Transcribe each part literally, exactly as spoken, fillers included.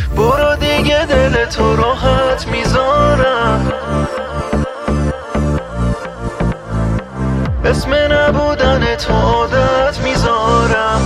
برو دیگه دل تو راحت میذارم، اسم نبودن تو عادت میذارم.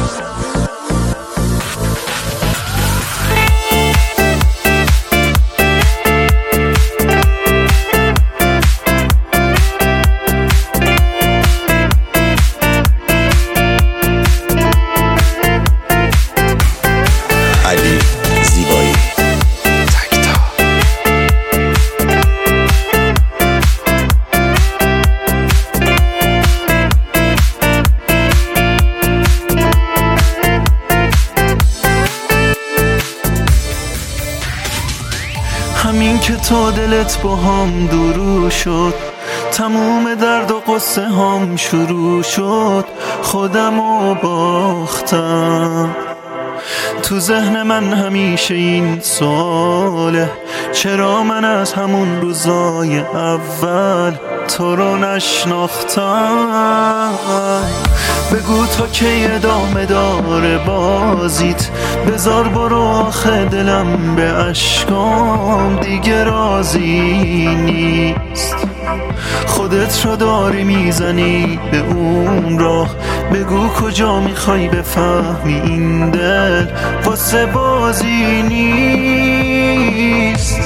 همین که تو دلت با هم درو شد، تموم درد و قصه هم شروع شد. خودمو باختم، تو ذهن من همیشه این سواله، چرا من از همون روزای اول تو رو نشناختم. بگو تا کی ادامه داره بازیت، بذار برو آخه دلم به اشکام دیگه راضی نیست. خودت رو داری میزنی به اون راه، بگو کجا میخوای بفهمی این دل واسه بازی نیست.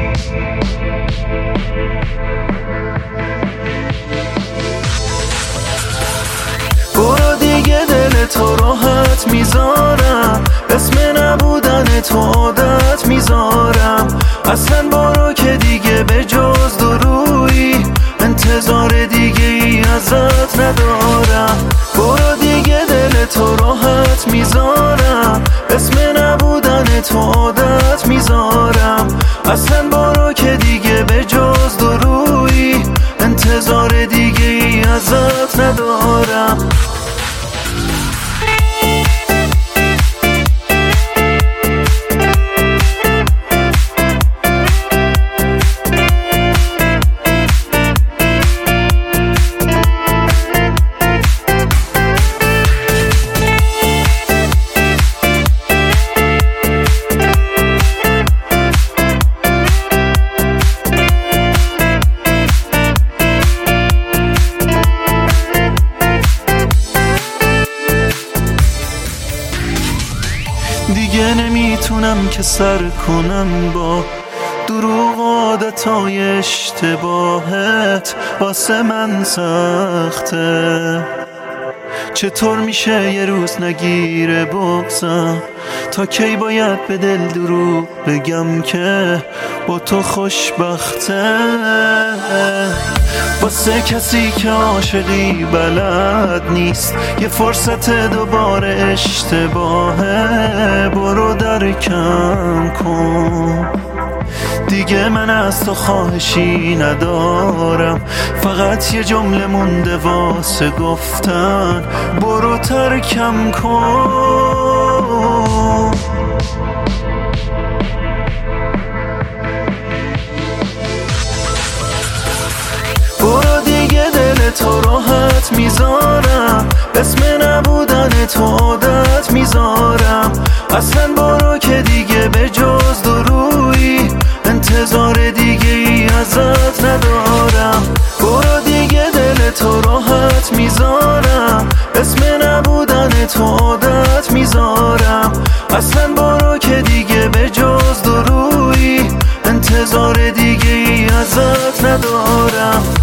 برو دیگه دل تو راحت میذارم، اسم نبودن تو عادت میذارم. اصلا برو که دیگه به جز درویی انتظار دیگه ای ازت ندارم. برو دیگه دل تو راحت میذارم، اسم نبودن تو عادت میذارم. اصلا برو که دیگه به جز درویی انتظار دیگه ای ازت ندارم. دیگه نمیتونم که سر کنم با دروغ عادتای اشتباهت، واسه من سخته. چطور میشه یه روز نگیره بغضم، تا کی باید به دل دروغ بگم که با تو خوشبخته. واسه کسی که عاشقی بلد نیست، یه فرصت دوباره اشتباهه، برو درکم کن. دیگه من از تو خواهشی ندارم، فقط یه جمله مونده واسه گفتن، برو ترکم کن. برو دیگه دل تو راحت میذارم، اسم نبودن تو عادت میذارم. اصلا برو که دیگه به جز درویی انتظار دیگه ای ازت ندارم. برو دیگه دل تو راحت میذارم، اسم نبودن تو عادت میذارم. اصلا برو که دیگه به جز درویی انتظار دیگه ای ازت ندارم.